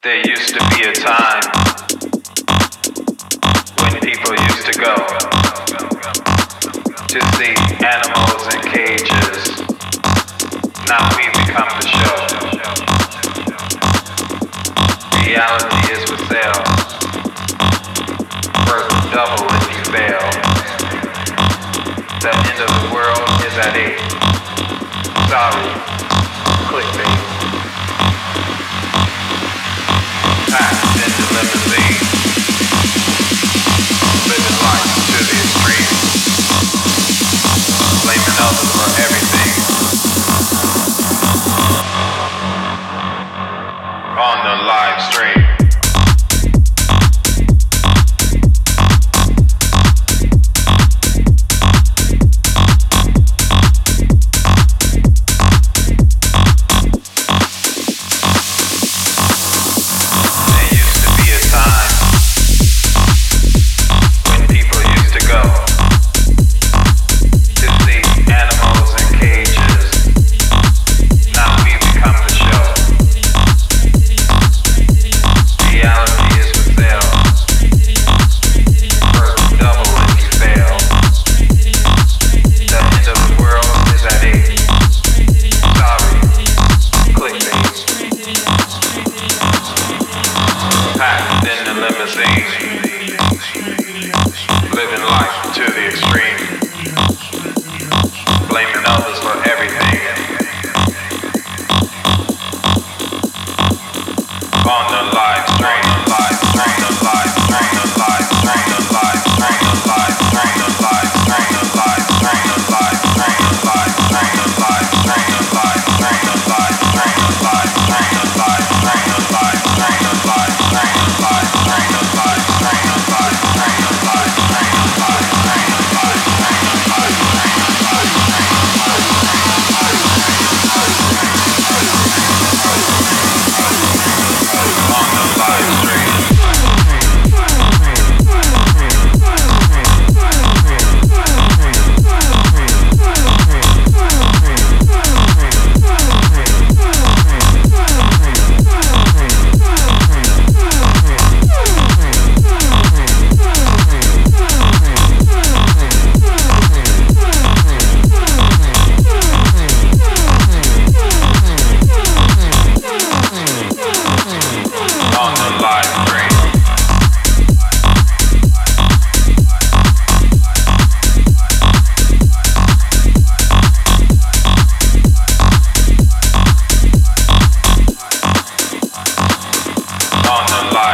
There used to be a time when people used to go to see animals in cages. Now we become the show. Reality is for sale. Worth double if you fail. The end of the world is at 8. Sorry, clickbait. Packed in the limousine, living life to the extreme, blaming others for everything. On the live stream. Living life to the extreme, blaming others for everything. On the live stream, live stream, the live stream, the live stream, the live stream, the live stream, the live stream, the live stream, the live stream, the live stream, the live stream, the live stream, the live stream, the live stream, the live stream, the live stream, the live stream, the live stream, the live stream, the live stream, the live stream. On the live